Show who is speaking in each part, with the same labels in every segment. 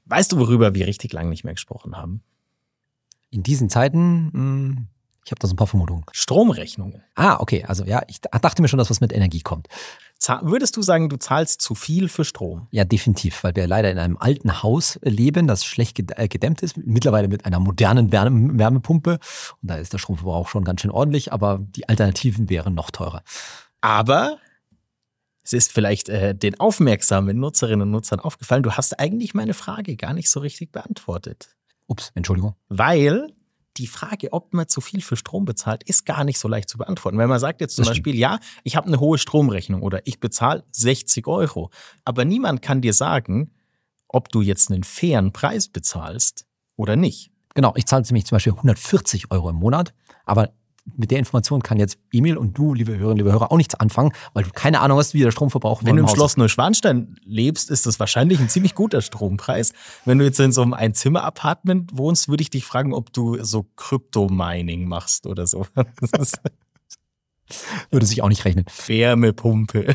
Speaker 1: Weißt du, worüber wir richtig lange nicht mehr gesprochen haben?
Speaker 2: In diesen Zeiten, ich habe da so ein paar Vermutungen.
Speaker 1: Stromrechnungen.
Speaker 2: Okay, also ja, ich dachte mir schon, dass was mit Energie kommt.
Speaker 1: Würdest du sagen, du zahlst zu viel für Strom?
Speaker 2: Ja, definitiv, weil wir leider in einem alten Haus leben, das schlecht gedämmt ist, mittlerweile mit einer modernen Wärmepumpe. Und da ist der Stromverbrauch schon ganz schön ordentlich, aber die Alternativen wären noch teurer.
Speaker 1: Aber es ist vielleicht den aufmerksamen Nutzerinnen und Nutzern aufgefallen, du hast eigentlich meine Frage gar nicht so richtig beantwortet.
Speaker 2: Ups, Entschuldigung.
Speaker 1: Weil die Frage, ob man zu viel für Strom bezahlt, ist gar nicht so leicht zu beantworten. Weil man sagt jetzt zum Beispiel, ja, ich habe eine hohe Stromrechnung oder ich bezahle 60 €. Aber niemand kann dir sagen, ob du jetzt einen fairen Preis bezahlst oder nicht.
Speaker 2: Genau, ich zahle nämlich zum Beispiel 140 € im Monat, aber mit der Information kann jetzt Emil und du, liebe Hörerinnen, liebe Hörer, auch nichts anfangen, weil du keine Ahnung hast, wie der Stromverbrauch
Speaker 1: Wenn du im Schloss Neuschwanstein lebst, ist das wahrscheinlich ein ziemlich guter Strompreis. Wenn du jetzt in so einem Einzimmer-Apartment wohnst, würde ich dich fragen, ob du so Kryptomining machst oder so. Das
Speaker 2: würde sich auch nicht rechnen.
Speaker 1: Wärmepumpe.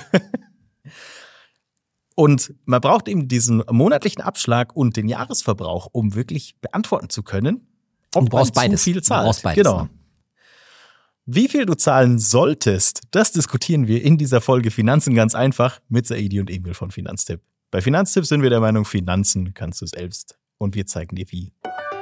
Speaker 1: Und man braucht eben diesen monatlichen Abschlag und den Jahresverbrauch, um wirklich beantworten zu können, ob man zu viel zahlt.
Speaker 2: Du brauchst beides.
Speaker 1: Genau. Wie viel du zahlen solltest, das diskutieren wir in dieser Folge Finanzen ganz einfach mit Saidi und Emil von Finanztipp. Bei Finanztipp sind wir der Meinung, Finanzen kannst du selbst. Und wir zeigen dir wie.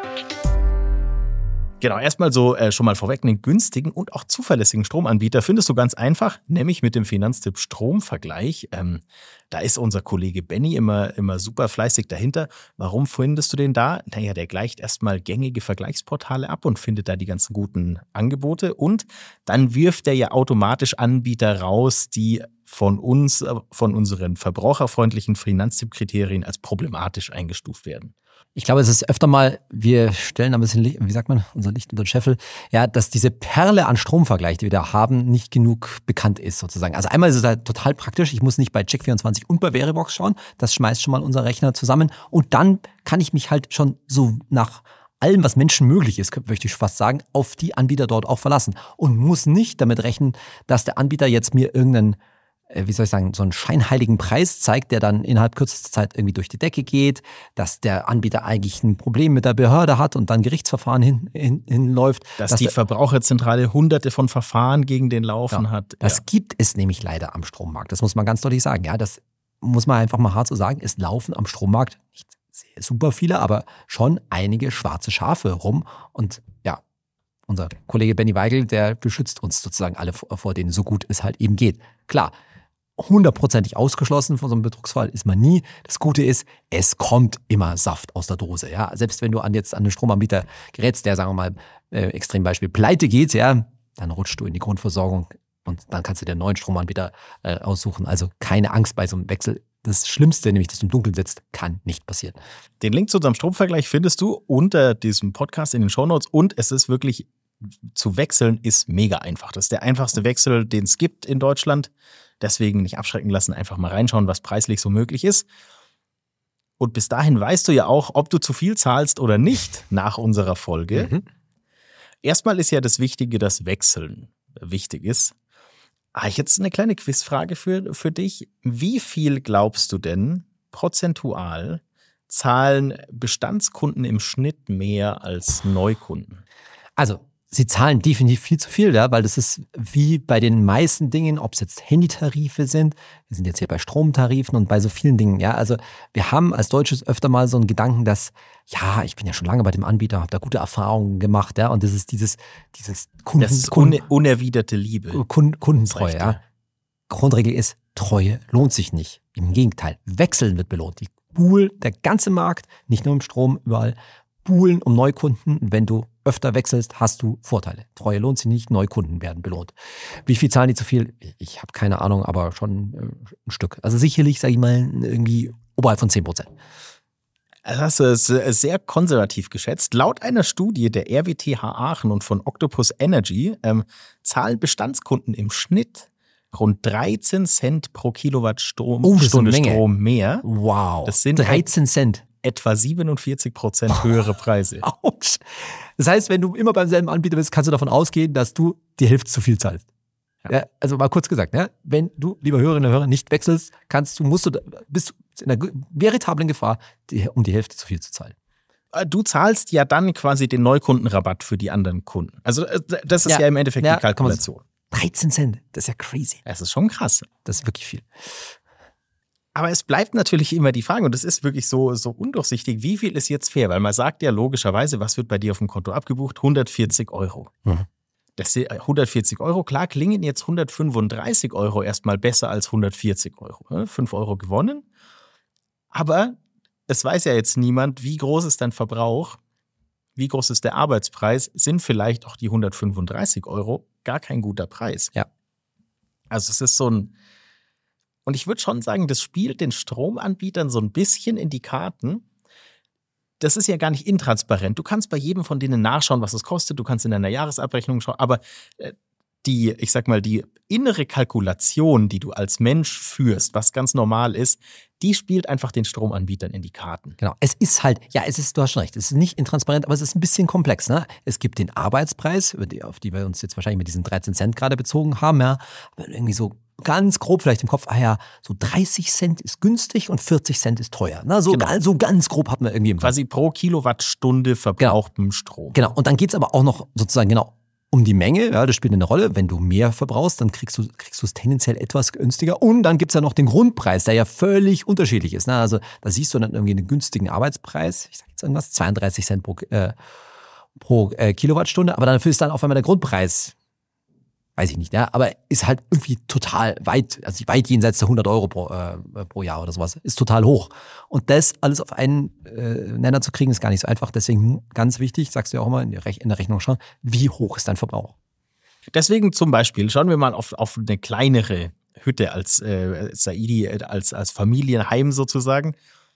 Speaker 1: Genau, erstmal so schon mal vorweg, einen günstigen und auch zuverlässigen Stromanbieter findest du ganz einfach, nämlich mit dem Finanztipp Stromvergleich. Da ist unser Kollege Benny immer super fleißig dahinter. Warum findest du den da? Naja, der gleicht erstmal gängige Vergleichsportale ab und findet da die ganzen guten Angebote. Und dann wirft er ja automatisch Anbieter raus, die von uns, von unseren verbraucherfreundlichen Finanztipp-Kriterien als problematisch eingestuft werden.
Speaker 2: Ich glaube, es ist öfter mal, wir stellen ein bisschen, wie sagt man, unser Licht unter den Scheffel, ja, dass diese Perle an Stromvergleich, die wir da haben, nicht genug bekannt ist sozusagen. Also einmal ist es halt total praktisch, ich muss nicht bei Check24 und bei Verivox schauen, das schmeißt schon mal unser Rechner zusammen und dann kann ich mich halt schon so nach allem, was Menschen möglich ist, möchte ich fast sagen, auf die Anbieter dort auch verlassen und muss nicht damit rechnen, dass der Anbieter jetzt mir irgendeinen so einen scheinheiligen Preis zeigt, der dann innerhalb kürzester Zeit irgendwie durch die Decke geht, dass der Anbieter eigentlich ein Problem mit der Behörde hat und dann Gerichtsverfahren hinläuft.
Speaker 1: Dass die Verbraucherzentrale hunderte von Verfahren gegen den laufen hat.
Speaker 2: Das gibt es nämlich leider am Strommarkt. Das muss man ganz deutlich sagen. Ja, das muss man einfach mal hart so sagen. Es laufen am Strommarkt nicht sehr super viele, aber schon einige schwarze Schafe rum. Und ja, unser Kollege Benny Weigel, der beschützt uns sozusagen alle vor denen, so gut es halt eben geht. Klar, 100%ig ausgeschlossen von so einem Betrugsfall ist man nie. Das Gute ist, es kommt immer Saft aus der Dose. Ja? Selbst wenn du an einen Stromanbieter gerätst, der, sagen wir mal, Extrembeispiel pleite geht, ja, dann rutschst du in die Grundversorgung und dann kannst du dir einen neuen Stromanbieter aussuchen. Also keine Angst bei so einem Wechsel. Das Schlimmste, nämlich dass du im Dunkeln sitzt, kann nicht passieren.
Speaker 1: Den Link zu unserem Stromvergleich findest du unter diesem Podcast in den Shownotes und es ist wirklich, zu wechseln ist mega einfach. Das ist der einfachste Wechsel, den es gibt in Deutschland. Deswegen nicht abschrecken lassen, einfach mal reinschauen, was preislich so möglich ist. Und bis dahin weißt du ja auch, ob du zu viel zahlst oder nicht nach unserer Folge. Mhm. Erstmal ist ja das Wichtige, dass Wechseln wichtig ist. Jetzt eine kleine Quizfrage für dich. Wie viel glaubst du denn prozentual zahlen Bestandskunden im Schnitt mehr als Neukunden?
Speaker 2: Also, sie zahlen definitiv viel zu viel, ja, weil das ist wie bei den meisten Dingen, ob es jetzt Handytarife sind, wir sind jetzt hier bei Stromtarifen und bei so vielen Dingen, ja, also wir haben als Deutsches öfter mal so einen Gedanken, dass, ja, ich bin ja schon lange bei dem Anbieter, habe da gute Erfahrungen gemacht, ja, und das ist dieses
Speaker 1: unerwiderte Liebe.
Speaker 2: Kundentreue, ja. Grundregel ist, Treue lohnt sich nicht. Im Gegenteil, Wechseln wird belohnt. Der ganze Markt, nicht nur im Strom, überall, buhlen um Neukunden. Wenn du öfter wechselst, hast du Vorteile. Treue lohnt sich nicht, Neukunden werden belohnt. Wie viel zahlen die zu viel? Ich habe keine Ahnung, aber schon ein Stück. Also sicherlich, sage ich mal, irgendwie oberhalb von 10%.
Speaker 1: Also hast du es sehr konservativ geschätzt. Laut einer Studie der RWTH Aachen und von Octopus Energy zahlen Bestandskunden im Schnitt rund 13 Cent pro Kilowattstunde Strom mehr.
Speaker 2: Wow,
Speaker 1: das sind
Speaker 2: 13 Cent.
Speaker 1: Etwa 47% höhere Preise.
Speaker 2: Autsch. Das heißt, wenn du immer beim selben Anbieter bist, kannst du davon ausgehen, dass du die Hälfte zu viel zahlst. Ja, also mal kurz gesagt, ja, wenn du, lieber Hörerinnen und Hörer, nicht wechselst, bist du in der veritablen Gefahr, um die Hälfte zu viel zu zahlen.
Speaker 1: Du zahlst ja dann quasi den Neukundenrabatt für die anderen Kunden. Also das ist ja im Endeffekt die Kalkulation.
Speaker 2: 13 Cent, das ist ja crazy.
Speaker 1: Das ist schon krass.
Speaker 2: Das ist wirklich viel.
Speaker 1: Aber es bleibt natürlich immer die Frage, und das ist wirklich so undurchsichtig, wie viel ist jetzt fair? Weil man sagt ja logischerweise, was wird bei dir auf dem Konto abgebucht? 140 €. Das sind 140 €, klar, klingen jetzt 135 € erstmal besser als 140 €. 5 € gewonnen. Aber es weiß ja jetzt niemand, wie groß ist dein Verbrauch, wie groß ist der Arbeitspreis, sind vielleicht auch die 135 € gar kein guter Preis.
Speaker 2: Ja.
Speaker 1: Also es ist so ein, und ich würde schon sagen, das spielt den Stromanbietern so ein bisschen in die Karten. Das ist ja gar nicht intransparent. Du kannst bei jedem von denen nachschauen, was es kostet. Du kannst in deiner Jahresabrechnung schauen. Aber die innere Kalkulation, die du als Mensch führst, was ganz normal ist, die spielt einfach den Stromanbietern in die Karten.
Speaker 2: Genau. Es ist halt, du hast schon recht, es ist nicht intransparent, aber es ist ein bisschen komplex. Ne? Es gibt den Arbeitspreis, auf die wir uns jetzt wahrscheinlich mit diesen 13 Cent gerade bezogen haben, ja. Aber irgendwie so ganz grob vielleicht im Kopf, so 30 Cent ist günstig und 40 Cent ist teuer. Ne? So ganz grob hat man irgendwie im Kopf.
Speaker 1: Quasi pro Kilowattstunde verbrauchtem Strom.
Speaker 2: Genau. Und dann geht's aber auch noch sozusagen um die Menge, ja, das spielt eine Rolle. Wenn du mehr verbrauchst, dann kriegst du es tendenziell etwas günstiger. Und dann gibt's ja noch den Grundpreis, der ja völlig unterschiedlich ist. Ne? Also da siehst du dann irgendwie einen günstigen Arbeitspreis, ich sag jetzt irgendwas, 32 Cent pro Kilowattstunde. Aber dafür ist dann auf einmal der Grundpreis, weiß ich nicht, ja, aber ist halt irgendwie total weit jenseits der 100 € pro Jahr oder sowas. Ist total hoch. Und das alles auf einen Nenner zu kriegen, ist gar nicht so einfach. Deswegen ganz wichtig, sagst du ja auch immer in der Rechnung schauen, wie hoch ist dein Verbrauch?
Speaker 1: Deswegen zum Beispiel, schauen wir mal auf eine kleinere Hütte als Saidi, als Familienheim sozusagen.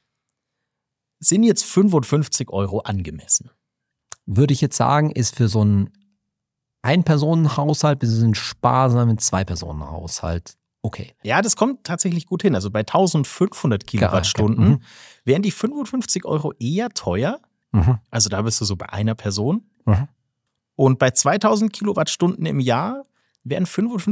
Speaker 1: Sind jetzt 55 € angemessen?
Speaker 2: Würde ich jetzt sagen, ist für so ein Ein-Personen-Haushalt bis ein sparsamen Zwei-Personen-Haushalt okay.
Speaker 1: Ja, das kommt tatsächlich gut hin. Also bei 1500 Kilowattstunden wären die 55 € eher teuer. Also da bist du so bei einer Person. Und bei 2000 Kilowattstunden im Jahr wären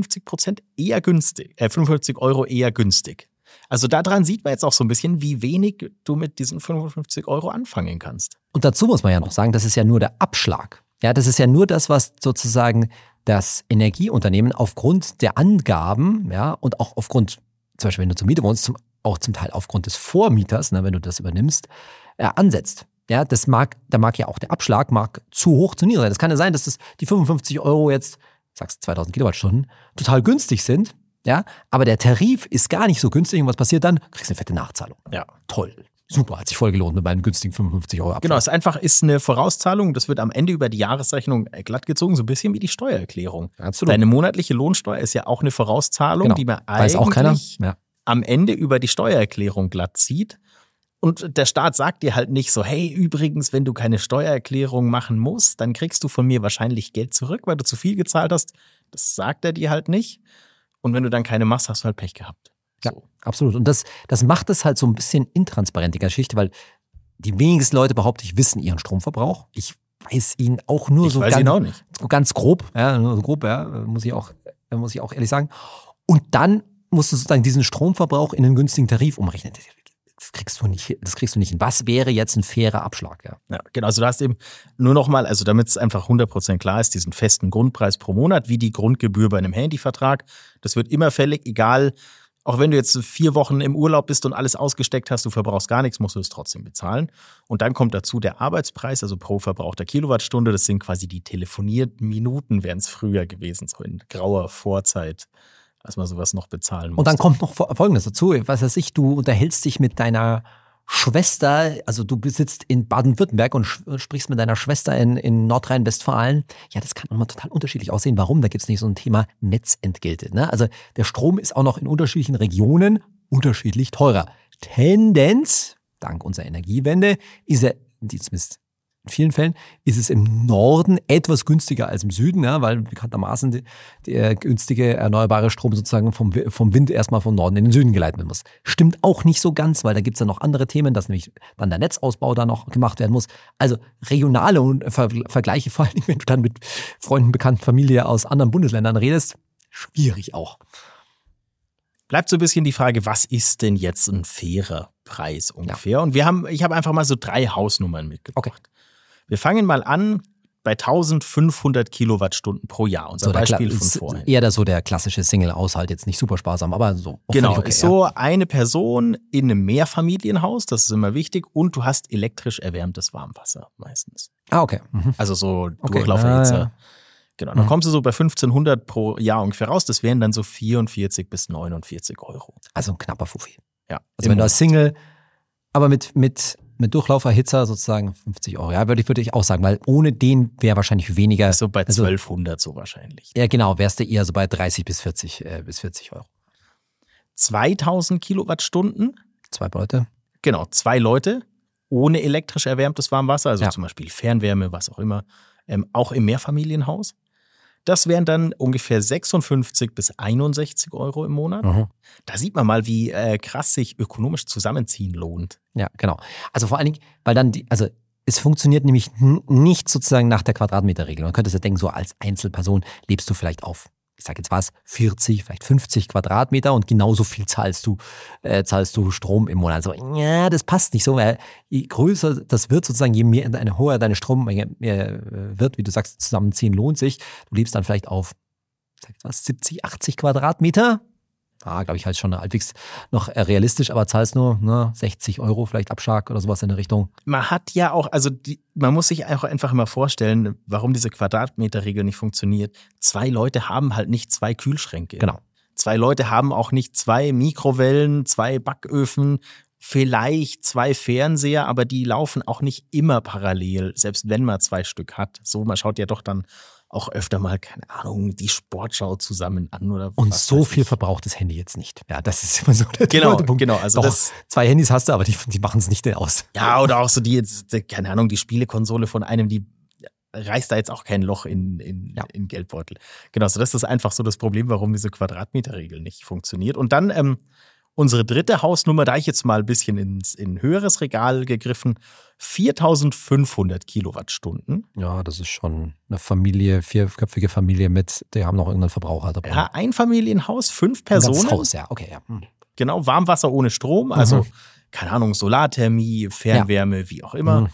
Speaker 1: 55% eher günstig, 55 € eher günstig. Also daran sieht man jetzt auch so ein bisschen, wie wenig du mit diesen 55 € anfangen kannst.
Speaker 2: Und dazu muss man ja noch sagen, das ist ja nur der Abschlag. Ja, das ist ja nur das, was sozusagen das Energieunternehmen aufgrund der Angaben, ja, und auch aufgrund, zum Beispiel wenn du zur Miete wohnst, auch zum Teil aufgrund des Vormieters, ne, wenn du das übernimmst, ansetzt. Ja, da mag ja auch der Abschlag zu hoch, zu niedrig sein. Das kann ja sein, dass die 55 € jetzt, sagst 2000 Kilowattstunden, total günstig sind, ja, aber der Tarif ist gar nicht so günstig und was passiert dann? Du kriegst eine fette Nachzahlung.
Speaker 1: Ja.
Speaker 2: Toll. Super, hat sich voll gelohnt mit meinen günstigen 55 € Abschlag.
Speaker 1: Genau, es ist eine Vorauszahlung, das wird am Ende über die Jahresrechnung glatt gezogen, so ein bisschen wie die Steuererklärung.
Speaker 2: Absolut.
Speaker 1: Deine monatliche Lohnsteuer ist ja auch eine Vorauszahlung, die man
Speaker 2: weiß auch keiner. Ja.
Speaker 1: Am Ende über die Steuererklärung glatt zieht. Und der Staat sagt dir halt nicht so, hey, übrigens, wenn du keine Steuererklärung machen musst, dann kriegst du von mir wahrscheinlich Geld zurück, weil du zu viel gezahlt hast. Das sagt er dir halt nicht. Und wenn du dann keine machst, hast du halt Pech gehabt.
Speaker 2: Ja, absolut. Und das macht es halt so ein bisschen intransparent, die Geschichte, weil die wenigsten Leute, behaupte ich, wissen ihren Stromverbrauch. Ich weiß ihn auch nur so ganz grob. Ja, nur so grob, ja, muss ich auch ehrlich sagen. Und dann musst du sozusagen diesen Stromverbrauch in einen günstigen Tarif umrechnen. Das kriegst du nicht hin. Was wäre jetzt ein fairer Abschlag?
Speaker 1: Ja, genau. Also du hast eben nur nochmal, also damit es einfach 100% klar ist, diesen festen Grundpreis pro Monat, wie die Grundgebühr bei einem Handyvertrag. Das wird immer fällig, egal. Auch wenn du jetzt 4 Wochen im Urlaub bist und alles ausgesteckt hast, du verbrauchst gar nichts, musst du es trotzdem bezahlen. Und dann kommt dazu der Arbeitspreis, also pro verbrauchter Kilowattstunde. Das sind quasi die telefonierten Minuten, wären es früher gewesen, so in grauer Vorzeit, als man sowas noch bezahlen musste.
Speaker 2: Und dann kommt noch Folgendes dazu. Was weiß ich, du unterhältst dich mit deiner Schwester, also du sitzt in Baden-Württemberg und sprichst mit deiner Schwester in Nordrhein-Westfalen. Ja, das kann nochmal total unterschiedlich aussehen. Warum? Da gibt es nicht so ein Thema Netzentgelte. Ne? Also der Strom ist auch noch in unterschiedlichen Regionen unterschiedlich teurer. Tendenz, dank unserer Energiewende, ist er, zumindest in vielen Fällen, ist es im Norden etwas günstiger als im Süden, ja, weil bekanntermaßen der günstige erneuerbare Strom sozusagen vom Wind erstmal vom Norden in den Süden geleitet werden muss. Stimmt auch nicht so ganz, weil da gibt es ja noch andere Themen, dass nämlich dann der Netzausbau da noch gemacht werden muss. Also regionale Vergleiche, vor allem wenn du dann mit Freunden, Bekannten, Familie aus anderen Bundesländern redest, schwierig auch.
Speaker 1: bleibt so ein bisschen die Frage, was ist denn jetzt ein fairer Preis ungefähr? Und ich habe einfach mal so 3 Hausnummern mitgebracht.
Speaker 2: Okay.
Speaker 1: Wir fangen mal an bei 1500 Kilowattstunden pro Jahr. Unser Beispiel von vorhin.
Speaker 2: Eher so der klassische Single-Haushalt, jetzt nicht super sparsam, aber so.
Speaker 1: Genau,
Speaker 2: Okay,
Speaker 1: ist so eine Person in einem Mehrfamilienhaus, das ist immer wichtig, und du hast elektrisch erwärmtes Warmwasser meistens.
Speaker 2: Okay. Mhm.
Speaker 1: Also so Durchlauferhitzer.
Speaker 2: Ja.
Speaker 1: Genau, dann kommst du so bei 1500 pro Jahr ungefähr raus. Das wären dann so 44 bis 49 Euro.
Speaker 2: Also ein knapper Fuffi.
Speaker 1: Ja.
Speaker 2: Also wenn du als Single, aber mit Durchlauferhitzer sozusagen 50 Euro. Ja, würde ich auch sagen, weil ohne den wäre wahrscheinlich weniger.
Speaker 1: So bei 1200 so wahrscheinlich.
Speaker 2: Ja, genau, wärst du eher so bei 30 bis 40 Euro. 2000
Speaker 1: Kilowattstunden.
Speaker 2: 2 Leute.
Speaker 1: Genau, 2 Leute ohne elektrisch erwärmtes Warmwasser, also zum Beispiel Fernwärme, was auch immer, auch im Mehrfamilienhaus. Das wären dann ungefähr 56 bis 61 Euro im Monat.
Speaker 2: Mhm.
Speaker 1: Da sieht man mal, wie krass sich ökonomisch zusammenziehen lohnt.
Speaker 2: Ja, genau. Also vor allen Dingen, weil dann es funktioniert nämlich nicht sozusagen nach der Quadratmeterregel. Man könnte sich ja denken, so als Einzelperson lebst du vielleicht auf, ich sage jetzt was, 40, vielleicht 50 Quadratmeter und genauso viel zahlst du Strom im Monat. Also, ja, das passt nicht so, weil je größer das wird sozusagen, je mehr eine höher deine Strommenge wird, wie du sagst, zusammenziehen lohnt sich. Du lebst dann vielleicht auf, ich sag jetzt was, 70, 80 Quadratmeter. Glaube ich, halt schon halbwegs noch realistisch, aber zahlst nur 60 Euro vielleicht Abschlag oder sowas in der Richtung.
Speaker 1: Man hat ja auch, man muss sich auch einfach immer vorstellen, warum diese Quadratmeterregel nicht funktioniert. 2 Leute haben halt nicht 2 Kühlschränke.
Speaker 2: Genau.
Speaker 1: 2 Leute haben auch nicht 2 Mikrowellen, 2 Backöfen, vielleicht 2 Fernseher, aber die laufen auch nicht immer parallel, selbst wenn man 2 Stück hat. So, man schaut ja doch dann auch öfter mal, keine Ahnung, die Sportschau zusammen an oder was.
Speaker 2: Und so viel verbraucht das Handy jetzt nicht. Ja, das ist immer so der Punkt.
Speaker 1: Genau. Also
Speaker 2: doch, 2 Handys hast du, aber die machen es nicht aus.
Speaker 1: Ja, oder auch so keine Ahnung, die Spielekonsole von einem, die reißt da jetzt auch kein Loch in Geldbeutel. Genau, so das ist einfach so das Problem, warum diese Quadratmeterregel nicht funktioniert. Und dann unsere dritte Hausnummer, da ich jetzt mal ein bisschen in höheres Regal gegriffen, 4500 Kilowattstunden.
Speaker 2: Ja, das ist schon eine Familie, 4-köpfige Familie die haben noch irgendeinen Verbraucher dabei.
Speaker 1: Ja, Einfamilienhaus, 5 Personen.
Speaker 2: Ein ganzes Haus, ja, okay, ja.
Speaker 1: Genau, Warmwasser ohne Strom, also keine Ahnung, Solarthermie, Fernwärme, wie auch immer.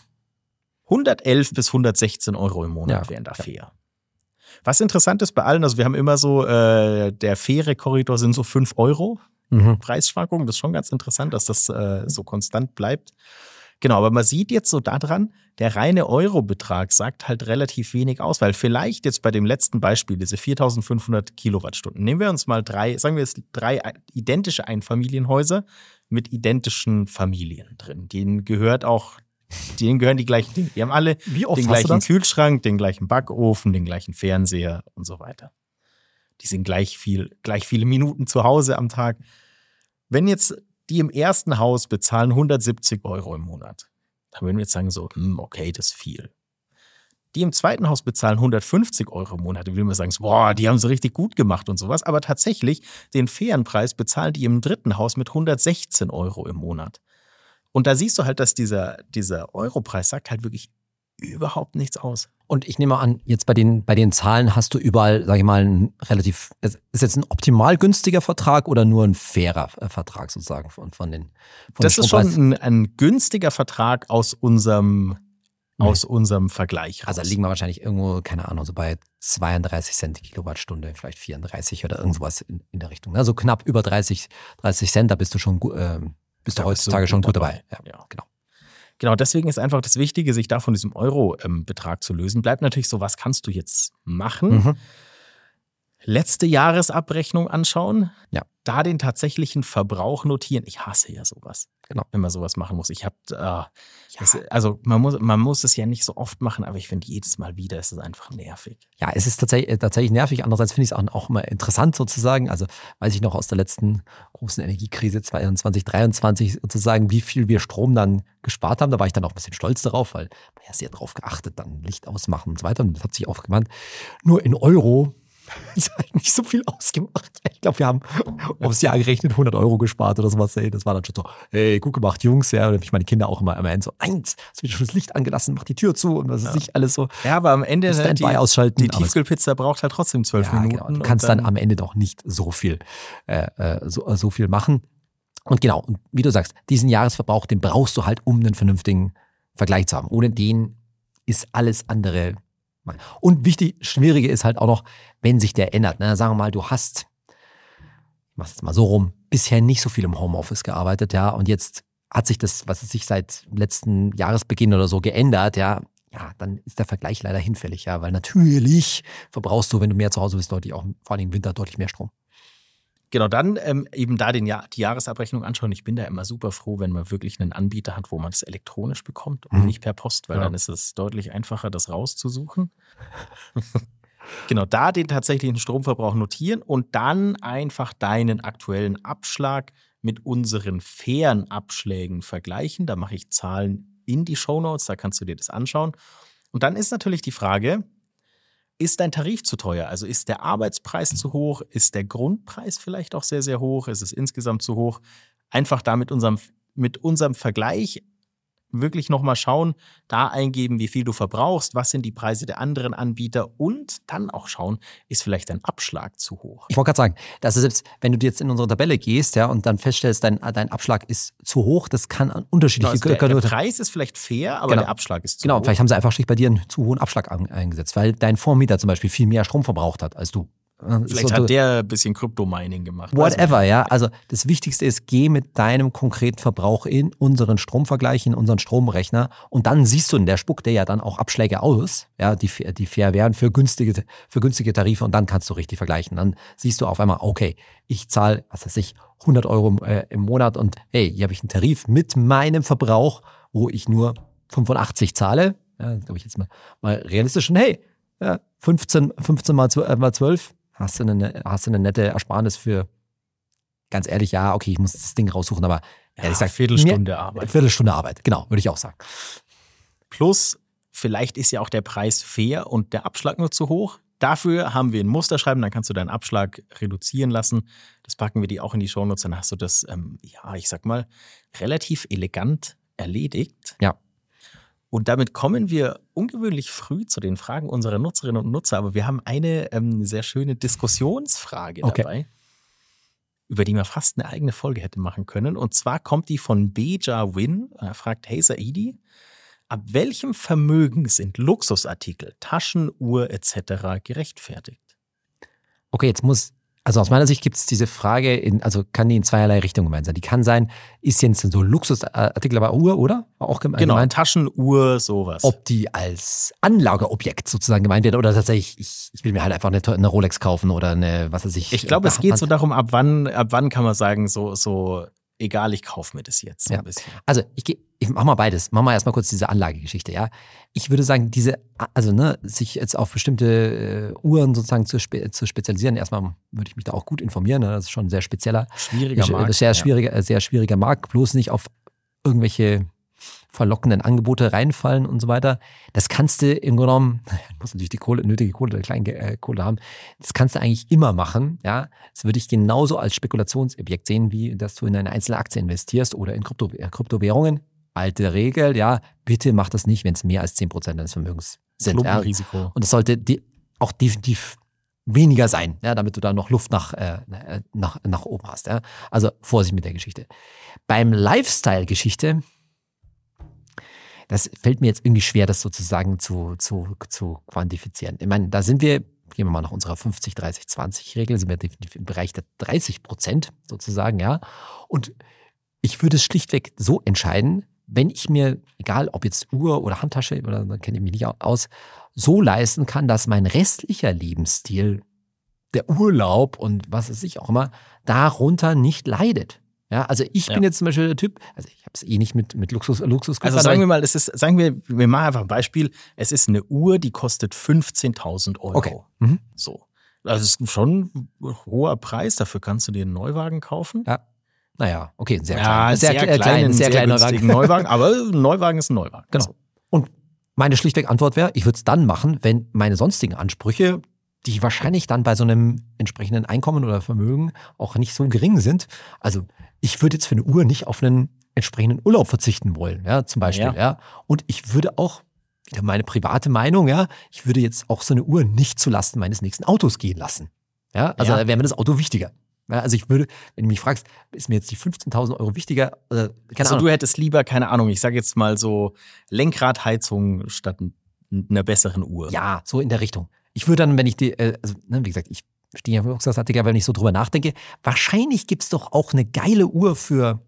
Speaker 1: 111 bis 116 Euro im Monat wären da fair. Was interessant ist bei allen, also wir haben immer so, der faire Korridor sind so 5 Euro. Preisschwankungen, das ist schon ganz interessant, dass das so konstant bleibt. Genau, aber man sieht jetzt so daran, der reine Eurobetrag sagt halt relativ wenig aus, weil vielleicht jetzt bei dem letzten Beispiel, diese 4500 Kilowattstunden, nehmen wir uns mal 3 identische Einfamilienhäuser mit identischen Familien drin. Denen gehören die gleichen Dinge. Die haben alle den gleichen Kühlschrank, den gleichen Backofen, den gleichen Fernseher und so weiter. Die sind gleich viele Minuten zu Hause am Tag. Wenn jetzt die im ersten Haus bezahlen 170 Euro im Monat, dann würden wir jetzt sagen so, okay, das ist viel. Die im zweiten Haus bezahlen 150 Euro im Monat, dann würden wir sagen, boah, die haben sie richtig gut gemacht und sowas. Aber tatsächlich, den fairen Preis bezahlen die im dritten Haus mit 116 Euro im Monat. Und da siehst du halt, dass dieser Europreis sagt halt wirklich überhaupt nichts aus.
Speaker 2: Und ich nehme an, jetzt bei den Zahlen hast du überall, sag ich mal, ist jetzt ein optimal günstiger Vertrag oder nur ein fairer Vertrag sozusagen von den
Speaker 1: Das ist schon ein günstiger Vertrag aus unserem Vergleich raus.
Speaker 2: Also liegen wir wahrscheinlich irgendwo, keine Ahnung, so bei 32 Cent die Kilowattstunde, vielleicht 34 oder irgendwas in der Richtung. Also knapp über 30 Cent, da bist du schon heutzutage schon gut dabei. Ja, genau.
Speaker 1: Genau, deswegen ist einfach das Wichtige, sich da von diesem Euro-Betrag zu lösen. Bleibt natürlich so, was kannst du jetzt machen? Letzte Jahresabrechnung anschauen.
Speaker 2: Ja.
Speaker 1: Da den tatsächlichen Verbrauch notieren. Ich hasse ja sowas,
Speaker 2: genau,
Speaker 1: wenn man sowas machen muss. Man muss es ja nicht so oft machen, aber ich finde, jedes Mal wieder ist es einfach nervig.
Speaker 2: Ja, es ist tatsächlich nervig. Andererseits finde ich es auch immer interessant sozusagen. Also weiß ich noch aus der letzten großen Energiekrise 2022, 2023 sozusagen, wie viel wir Strom dann gespart haben. Da war ich dann auch ein bisschen stolz darauf, weil man ja sehr drauf geachtet, dann Licht ausmachen und so weiter. Und das hat sich aufgewandt. Nur in Euro ist halt nicht so viel ausgemacht. Ich glaube, wir haben aufs Jahr gerechnet 100 € gespart oder sowas. Ey, das war dann schon so, hey, gut gemacht, Jungs. Ja, und dann hab ich meine Kinder auch immer am Ende so, eins, hast wieder schon das Licht angelassen, mach die Tür zu und was ist nicht alles so.
Speaker 1: Ja, aber am Ende
Speaker 2: Standby ausschalten.
Speaker 1: Die Tiefkühlpizza braucht halt trotzdem 12 Minuten.
Speaker 2: Genau. Du kannst dann am Ende doch nicht so viel machen. Und genau, und wie du sagst, diesen Jahresverbrauch, den brauchst du halt, um einen vernünftigen Vergleich zu haben. Ohne den ist alles andere. Und Schwierige ist halt auch noch, wenn sich der ändert. Ne? Sagen wir mal, du hast, ich mach's jetzt mal so rum, bisher nicht so viel im Homeoffice gearbeitet, ja, und jetzt hat sich das, was es sich seit letzten Jahresbeginn oder so geändert, ja, dann ist der Vergleich leider hinfällig, ja, weil natürlich verbrauchst du, wenn du mehr zu Hause bist, deutlich auch, vor allem im Winter, deutlich mehr Strom.
Speaker 1: Genau, dann eben da die Jahresabrechnung anschauen. Ich bin da immer super froh, wenn man wirklich einen Anbieter hat, wo man das elektronisch bekommt und nicht per Post, weil dann ist es deutlich einfacher, das rauszusuchen. Genau, da den tatsächlichen Stromverbrauch notieren und dann einfach deinen aktuellen Abschlag mit unseren fairen Abschlägen vergleichen. Da mache ich Zahlen in die Shownotes, da kannst du dir das anschauen. Und dann ist natürlich die Frage, ist dein Tarif zu teuer? Also ist der Arbeitspreis zu hoch? Ist der Grundpreis vielleicht auch sehr, sehr hoch? Ist es insgesamt zu hoch? Einfach da mit unserem Vergleich wirklich nochmal schauen, da eingeben, wie viel du verbrauchst, was sind die Preise der anderen Anbieter und dann auch schauen, ist vielleicht dein Abschlag zu hoch?
Speaker 2: Ich wollte gerade sagen, dass selbst wenn du jetzt in unsere Tabelle gehst, ja, und dann feststellst, dein Abschlag ist zu hoch, das kann an unterschiedliche
Speaker 1: der Preis ist vielleicht fair, aber der Abschlag ist zu hoch.
Speaker 2: Genau, vielleicht haben sie einfach schlicht bei dir einen zu hohen Abschlag eingesetzt, weil dein Vormieter zum Beispiel viel mehr Strom verbraucht hat als du.
Speaker 1: Vielleicht hat der ein bisschen Kryptomining gemacht.
Speaker 2: Whatever, ja. Also das Wichtigste ist, geh mit deinem konkreten Verbrauch in unseren Stromvergleich, in unseren Stromrechner und dann siehst du, der spuckt dir ja dann auch Abschläge aus, ja, die fair wären für günstige Tarife und dann kannst du richtig vergleichen. Dann siehst du auf einmal, okay, ich zahle, 100 € im Monat und hey, hier habe ich einen Tarif mit meinem Verbrauch, wo ich nur 85 zahle. Ja, das glaube ich jetzt mal realistisch. Und hey, ja, 15 mal 12. Hast du eine nette Ersparnis für, ganz ehrlich, ja, okay, ich muss das Ding raussuchen, aber ehrlich gesagt,
Speaker 1: Viertelstunde Arbeit.
Speaker 2: Viertelstunde Arbeit, genau, würde ich auch sagen.
Speaker 1: Plus, vielleicht ist ja auch der Preis fair und der Abschlag nur zu hoch. Dafür haben wir ein Musterschreiben, dann kannst du deinen Abschlag reduzieren lassen. Das packen wir dir auch in die Shownotes, dann hast du das, ich sag mal, relativ elegant erledigt.
Speaker 2: Ja.
Speaker 1: Und damit kommen wir ungewöhnlich früh zu den Fragen unserer Nutzerinnen und Nutzer. Aber wir haben eine sehr schöne Diskussionsfrage dabei, über die man fast eine eigene Folge hätte machen können. Und zwar kommt die von Beja Win. Er fragt, hey Saidi, ab welchem Vermögen sind Luxusartikel, Taschen, Uhr etc. gerechtfertigt?
Speaker 2: Okay, also aus meiner Sicht gibt es diese Frage, kann die in zweierlei Richtungen gemeint sein. Die kann sein, ist jetzt so Luxusartikel aber Uhr, oder? Auch
Speaker 1: genau,
Speaker 2: gemeint?
Speaker 1: Taschen, Uhr, sowas.
Speaker 2: Ob die als Anlageobjekt sozusagen gemeint wird oder tatsächlich, ich will mir halt einfach eine Rolex kaufen oder eine, was weiß ich.
Speaker 1: Ich glaube, es geht so darum, ab wann kann man sagen, so egal, ich kaufe mir das jetzt so ein bisschen.
Speaker 2: Also ich mach mal beides. Mach mal erstmal kurz diese Anlagegeschichte, ja. Ich würde sagen, sich jetzt auf bestimmte Uhren sozusagen zu spezialisieren, erstmal würde ich mich da auch gut informieren, ne? Das ist schon ein sehr spezieller, sehr schwieriger Markt, bloß nicht auf irgendwelche verlockenden Angebote reinfallen und so weiter. Das kannst du im Grunde genommen, du musst natürlich die nötige Kohle, kleine Kohle haben, das kannst du eigentlich immer machen, ja. Das würde ich genauso als Spekulationsobjekt sehen, wie dass du in eine einzelne Aktie investierst oder in Kryptowährungen. Alte Regel, ja, bitte mach das nicht, wenn es mehr als 10% deines Vermögens sind.
Speaker 1: Klumpenrisiko.
Speaker 2: Und es sollte auch definitiv weniger sein, ja, damit du da noch Luft nach oben hast. Ja. Also Vorsicht mit der Geschichte. Beim Lifestyle-Geschichte, das fällt mir jetzt irgendwie schwer, das sozusagen zu quantifizieren. Ich meine, da sind wir, gehen wir mal nach unserer 50-30-20-Regel, sind wir definitiv im Bereich der 30% sozusagen, ja. Und ich würde es schlichtweg so entscheiden, wenn ich mir, egal ob jetzt Uhr oder Handtasche, oder da kenne ich mich nicht aus, so leisten kann, dass mein restlicher Lebensstil, der Urlaub und was weiß ich auch immer, darunter nicht leidet. Ja, also ich bin jetzt zum Beispiel der Typ, also ich habe es nicht mit Luxus.
Speaker 1: Also sagen wir mal, wir machen einfach ein Beispiel, es ist eine Uhr, die kostet 15.000 €.
Speaker 2: Okay.
Speaker 1: So. Also es ist schon ein hoher Preis, dafür kannst du dir einen Neuwagen kaufen.
Speaker 2: Ja. Naja, okay, ein sehr
Speaker 1: kleiner Neuwagen, aber ein Neuwagen ist ein Neuwagen.
Speaker 2: Genau. Und meine schlichtweg Antwort wäre, ich würde es dann machen, wenn meine sonstigen Ansprüche die wahrscheinlich dann bei so einem entsprechenden Einkommen oder Vermögen auch nicht so gering sind. Also ich würde jetzt für eine Uhr nicht auf einen entsprechenden Urlaub verzichten wollen, ja, zum Beispiel. Ja. Und ich würde auch, wieder meine private Meinung, ja, ich würde jetzt auch so eine Uhr nicht zulasten meines nächsten Autos gehen lassen. Ja, also da wäre mir das Auto wichtiger. Ja, also ich würde, wenn du mich fragst, ist mir jetzt die 15.000 Euro wichtiger?
Speaker 1: Also du hättest lieber, keine Ahnung, ich sage jetzt mal so Lenkradheizung statt einer besseren Uhr.
Speaker 2: Ja, so in der Richtung. Ich würde dann, wenn ich wie gesagt, ich stehe ja Luxusartikel, wenn ich so drüber nachdenke, wahrscheinlich gibt es doch auch eine geile Uhr für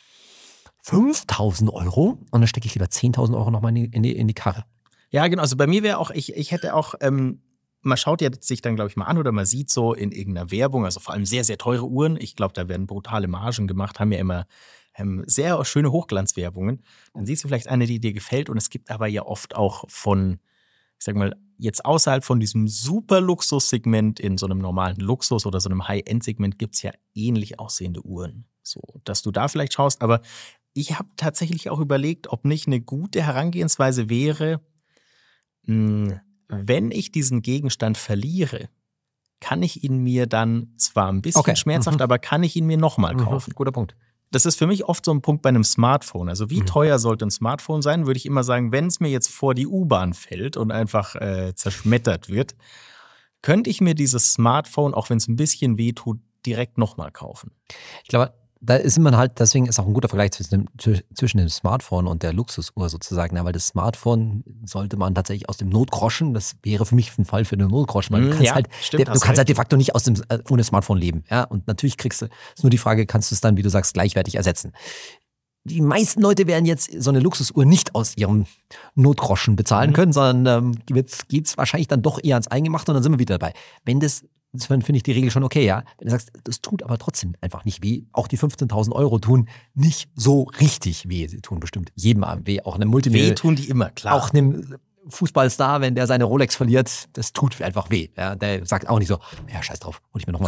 Speaker 2: 5.000 Euro und dann stecke ich lieber 10.000 Euro nochmal in die Karre.
Speaker 1: Ja, genau. Also bei mir wäre auch, ich hätte auch, man schaut ja sich dann, glaube ich, mal an oder man sieht so in irgendeiner Werbung, also vor allem sehr, sehr teure Uhren. Ich glaube, da werden brutale Margen gemacht, haben ja immer sehr schöne Hochglanzwerbungen. Dann siehst du vielleicht eine, die dir gefällt und es gibt aber ja oft auch von, ich sag mal, jetzt außerhalb von diesem super Luxussegment in so einem normalen Luxus oder so einem High-End-Segment gibt es ja ähnlich aussehende Uhren. So, dass du da vielleicht schaust. Aber ich habe tatsächlich auch überlegt, ob nicht eine gute Herangehensweise wäre, wenn ich diesen Gegenstand verliere, kann ich ihn mir dann zwar ein bisschen schmerzhaft, aber kann ich ihn mir nochmal kaufen.
Speaker 2: Guter Punkt.
Speaker 1: Das ist für mich oft so ein Punkt bei einem Smartphone. Also wie teuer sollte ein Smartphone sein, würde ich immer sagen, wenn es mir jetzt vor die U-Bahn fällt und einfach zerschmettert wird, könnte ich mir dieses Smartphone, auch wenn es ein bisschen weh tut, direkt nochmal kaufen.
Speaker 2: Ich glaube, da ist man halt, deswegen ist auch ein guter Vergleich zwischen dem Smartphone und der Luxusuhr sozusagen, weil das Smartphone sollte man tatsächlich aus dem Notgroschen, das wäre für mich ein Fall für den Notgroschen, weil du kannst halt de facto nicht ohne Smartphone leben, ja, und natürlich ist nur die Frage, kannst du es dann, wie du sagst, gleichwertig ersetzen. Die meisten Leute werden jetzt so eine Luxusuhr nicht aus ihrem Notgroschen bezahlen können, sondern jetzt geht's wahrscheinlich dann doch eher ans Eingemachte und dann sind wir wieder dabei. Insofern finde ich die Regel schon okay, ja. Wenn du sagst, das tut aber trotzdem einfach nicht weh. Auch die 15.000 Euro tun nicht so richtig weh. Sie tun bestimmt jedem weh. Auch einem Multimillionär.
Speaker 1: Weh tun die immer, klar.
Speaker 2: Auch einem Fußballstar, wenn der seine Rolex verliert, das tut einfach weh. Ja, der sagt auch nicht so, ja, scheiß drauf, hol ich mir nochmal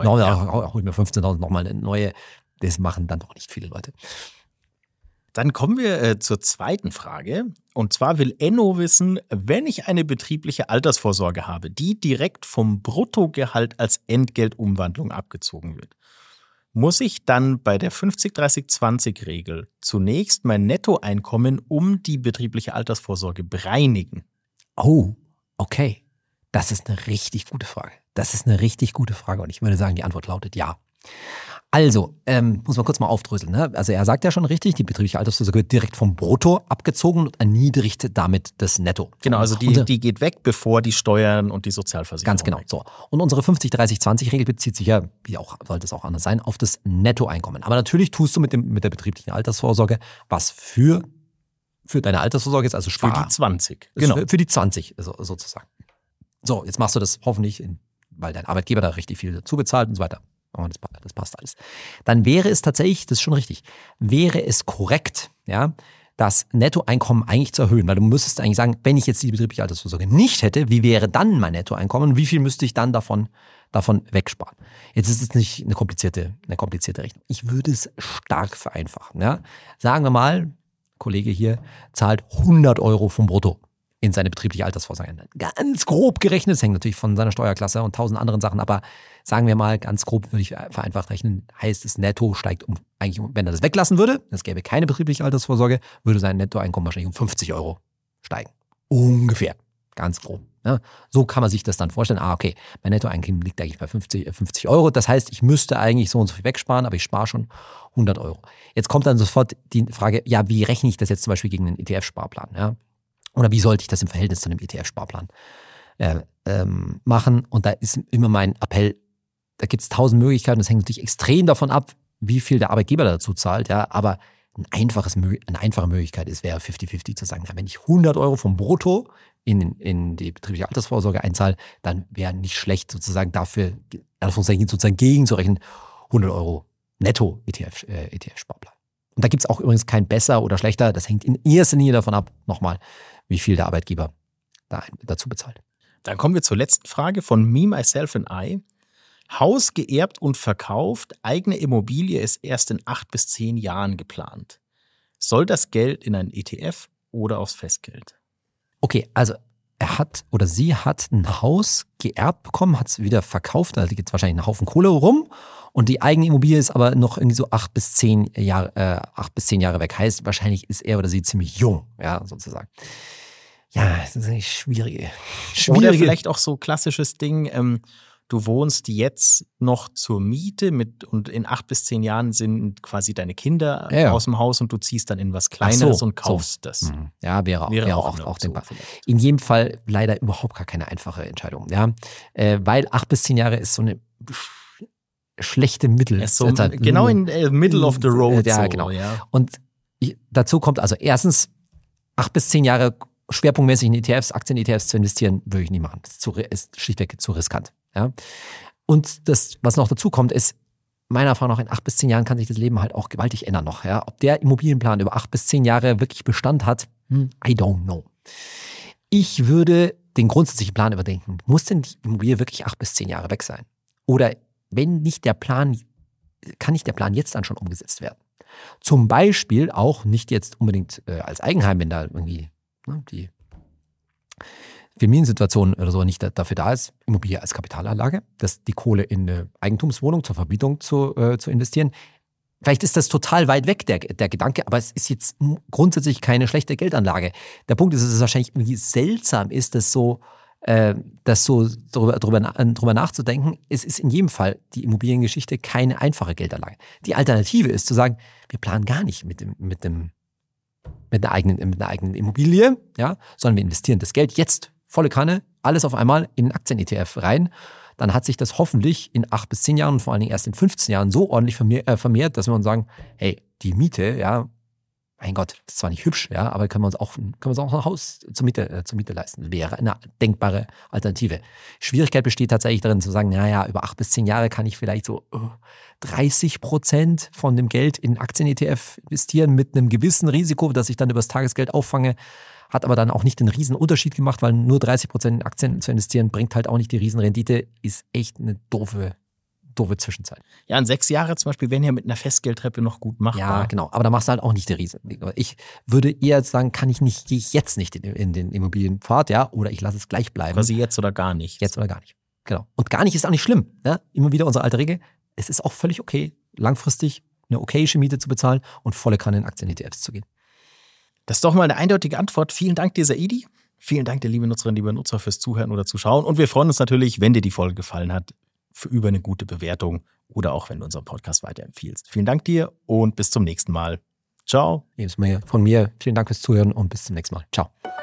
Speaker 2: 15.000 nochmal eine neue. Das machen dann doch nicht viele Leute.
Speaker 1: Dann kommen wir zur zweiten Frage. Und zwar will Enno wissen, wenn ich eine betriebliche Altersvorsorge habe, die direkt vom Bruttogehalt als Entgeltumwandlung abgezogen wird, muss ich dann bei der 50-30-20-Regel zunächst mein Nettoeinkommen um die betriebliche Altersvorsorge bereinigen?
Speaker 2: Oh, okay. Das ist eine richtig gute Frage. Und ich würde sagen, die Antwort lautet ja. Also, muss man kurz mal aufdröseln. Ne? Also er sagt ja schon richtig, die betriebliche Altersvorsorge wird direkt vom Brutto abgezogen und erniedrigt damit das Netto.
Speaker 1: Genau, also die geht weg, bevor die Steuern und die Sozialversicherung.
Speaker 2: Ganz genau. So. Und unsere 50-30-20-Regel bezieht sich ja, wie auch sollte es auch anders sein, auf das Nettoeinkommen. Aber natürlich tust du mit der betrieblichen Altersvorsorge was für deine Altersvorsorge ist, also Spar.
Speaker 1: Für die 20.
Speaker 2: Genau. Für die 20 sozusagen. So, jetzt machst du das hoffentlich, weil dein Arbeitgeber da richtig viel dazu bezahlt und so weiter. Oh, das passt alles. Dann wäre es tatsächlich, das ist schon richtig, wäre es korrekt, ja, das Nettoeinkommen eigentlich zu erhöhen. Weil du müsstest eigentlich sagen, wenn ich jetzt die betriebliche Altersvorsorge nicht hätte, wie wäre dann mein Nettoeinkommen und wie viel müsste ich dann davon wegsparen? Jetzt ist es nicht eine komplizierte Rechnung. Ich würde es stark vereinfachen. Ja. Sagen wir mal, Kollege hier zahlt 100 Euro vom Brutto in seine betriebliche Altersvorsorge. Ganz grob gerechnet, das hängt natürlich von seiner Steuerklasse und 1000 anderen Sachen, aber sagen wir mal, ganz grob würde ich vereinfacht rechnen, heißt es Netto steigt eigentlich, wenn er das weglassen würde, es gäbe keine betriebliche Altersvorsorge, würde sein Nettoeinkommen wahrscheinlich um 50 Euro steigen. Ungefähr. Ganz grob. Ja, so kann man sich das dann vorstellen. Okay, mein Nettoeinkommen liegt eigentlich bei 50 Euro. Das heißt, ich müsste eigentlich so und so viel wegsparen, aber ich spare schon 100 Euro. Jetzt kommt dann sofort die Frage, ja, wie rechne ich das jetzt zum Beispiel gegen einen ETF-Sparplan? Ja? Oder wie sollte ich das im Verhältnis zu einem ETF-Sparplan machen? Und da ist immer mein Appell, da gibt es 1000 Möglichkeiten. Das hängt natürlich extrem davon ab, wie viel der Arbeitgeber dazu zahlt. Ja, aber eine einfache Möglichkeit wäre 50-50 zu sagen, na, wenn ich 100 Euro vom Brutto in die betriebliche Altersvorsorge einzahle, dann wäre nicht schlecht sozusagen dafür, sozusagen gegenzurechnen, 100 Euro netto ETF-Sparplan. Und da gibt es auch übrigens kein besser oder schlechter. Das hängt in erster Linie davon ab, nochmal, wie viel der Arbeitgeber dazu bezahlt.
Speaker 1: Dann kommen wir zur letzten Frage von Me, Myself and I. Haus geerbt und verkauft, eigene Immobilie ist erst in 8 bis 10 Jahren geplant. Soll das Geld in ein ETF oder aufs Festgeld?
Speaker 2: Okay, also sie hat ein Haus geerbt bekommen, hat es wieder verkauft, da liegt jetzt wahrscheinlich ein Haufen Kohle rum und die eigene Immobilie ist aber noch irgendwie so 8 bis 10 Jahre weg. Heißt, wahrscheinlich ist er oder sie ziemlich jung, ja, sozusagen. Ja, das ist eine schwierige.
Speaker 1: Oder vielleicht auch so klassisches Ding, du wohnst jetzt noch zur Miete und in 8 bis 10 Jahren sind quasi deine Kinder aus dem Haus und du ziehst dann in was Kleineres und kaufst das.
Speaker 2: Ja, wäre auch denkbar. In jedem Fall leider überhaupt gar keine einfache Entscheidung. Ja? Weil 8 bis 10 Jahre ist so eine schlechte Mittel.
Speaker 1: Genau in middle of the road.
Speaker 2: Ja, genau. Ja. Und dazu kommt also erstens 8 bis 10 Jahre schwerpunktmäßig in ETFs, Aktien-ETFs zu investieren, würde ich nie machen. Das ist schlichtweg zu riskant. Ja? Und das, was noch dazu kommt, ist, meiner Erfahrung nach, in 8 bis 10 Jahren kann sich das Leben halt auch gewaltig ändern noch. Ja? Ob der Immobilienplan über 8 bis 10 Jahre wirklich Bestand hat, I don't know. Ich würde den grundsätzlichen Plan überdenken. Muss denn die Immobilie wirklich 8 bis 10 Jahre weg sein? Oder wenn nicht der Plan, kann nicht der Plan jetzt dann schon umgesetzt werden? Zum Beispiel auch nicht jetzt unbedingt als Eigenheim, wenn da irgendwie die Familiensituation oder so nicht dafür da ist, Immobilie als Kapitalanlage, die Kohle in eine Eigentumswohnung zur Verbietung zu investieren. Vielleicht ist das total weit weg, der Gedanke, aber es ist jetzt grundsätzlich keine schlechte Geldanlage. Der Punkt ist, dass es wahrscheinlich irgendwie seltsam ist, das so drüber nachzudenken. Es ist in jedem Fall die Immobiliengeschichte keine einfache Geldanlage. Die Alternative ist zu sagen, wir planen gar nicht mit einer eigenen Immobilie, ja, sondern wir investieren das Geld jetzt volle Kanne, alles auf einmal in einen Aktien-ETF rein. Dann hat sich das hoffentlich in 8 bis 10 Jahren und vor allen Dingen erst in 15 Jahren so ordentlich vermehrt, dass wir uns sagen, hey, die Miete, ja, mein Gott, das ist zwar nicht hübsch, ja, aber können wir uns auch ein Haus zur Miete leisten. Wäre eine denkbare Alternative. Schwierigkeit besteht tatsächlich darin zu sagen, naja, über 8 bis 10 Jahre kann ich vielleicht so 30% von dem Geld in Aktien-ETF investieren mit einem gewissen Risiko, das ich dann über das Tagesgeld auffange. Hat aber dann auch nicht den riesen Unterschied gemacht, weil nur 30% in Aktien zu investieren, bringt halt auch nicht die Riesenrendite, ist echt eine doofe Zwischenzeit.
Speaker 1: Ja, in 6 Jahre zum Beispiel wären ja mit einer Festgeldtreppe noch gut machbar.
Speaker 2: Ja, genau. Aber da machst du halt auch nicht die Riesen. Ich würde eher sagen, gehe ich jetzt nicht in den Immobilienpfad, ja, oder ich lasse es gleich bleiben.
Speaker 1: Quasi jetzt oder gar nicht.
Speaker 2: Jetzt oder gar nicht. Genau. Und gar nicht ist auch nicht schlimm. Ja? Immer wieder unsere alte Regel. Es ist auch völlig okay, langfristig eine okayische Miete zu bezahlen und volle Kanne in Aktien-ETFs zu gehen.
Speaker 1: Das ist doch mal eine eindeutige Antwort. Vielen Dank dir, Saidi. Vielen Dank dir, liebe Nutzerinnen, liebe Nutzer, fürs Zuhören oder Zuschauen. Und wir freuen uns natürlich, wenn dir die Folge gefallen hat, über eine gute Bewertung oder auch, wenn du unseren Podcast weiterempfiehlst. Vielen Dank dir und bis zum nächsten Mal. Ciao.
Speaker 2: Von mir vielen Dank fürs Zuhören und bis zum nächsten Mal. Ciao.